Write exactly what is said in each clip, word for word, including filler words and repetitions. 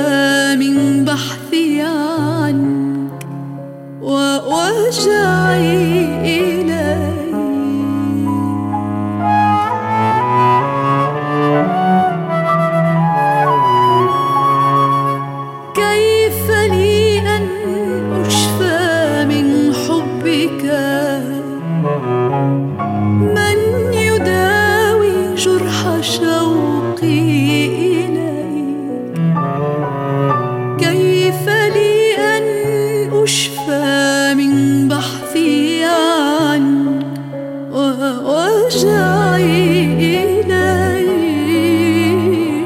من بحثي عنك ووجعي إليك. كيف لي أن أشفى من حبك؟ من يداوي جرح شوقي إليك؟ كيف لي أن أشفى من بحثي عنك ووجعي إليك؟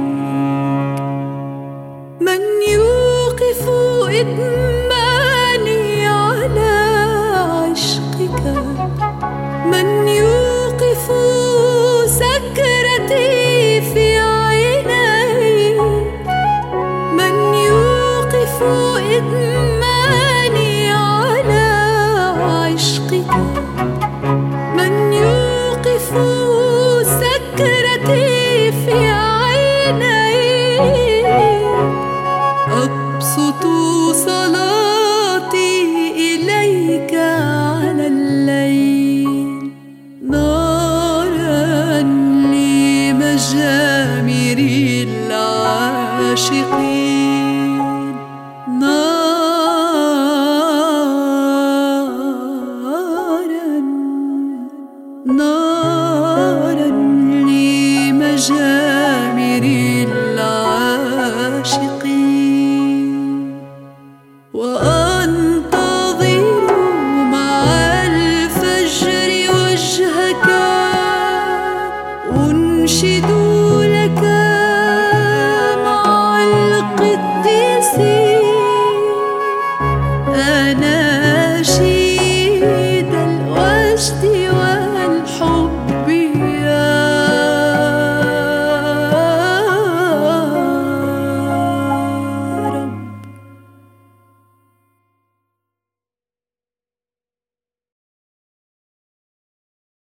من يوقف إدماني على عشقك؟ من يوقف سكرتي في عينيك؟ من يوقف إدماني على عشقك؟ من يوقف سكرتي في عينيك؟ أبسط صلاتي إليك على الليل نارا لمجامر العاشقين، نارا نارا لمجامر العاشقين. وأنتظر مع الفجر وجهك أنشد لك مع القديسين.